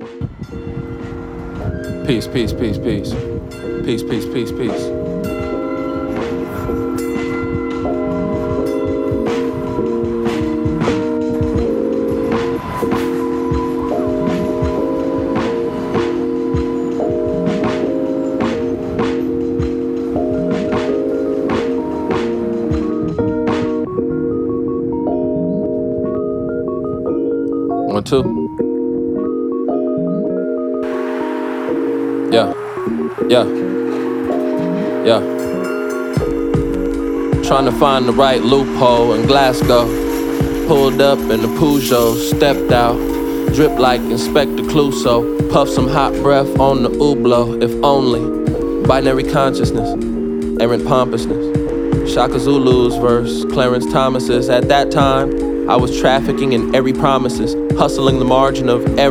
Peace, peace, peace, peace. Peace, peace, peace, peace. One, two. Yeah, yeah, yeah. Trying to find the right loophole in Glasgow. Pulled up in the Peugeot, stepped out. Drip like Inspector Clouseau. Puff some hot breath on the Hublot, if only. Binary consciousness, errant pompousness. Shaka Zulu's verse, Clarence Thomas's. At that time, I was trafficking in airy promises, hustling the margin of error.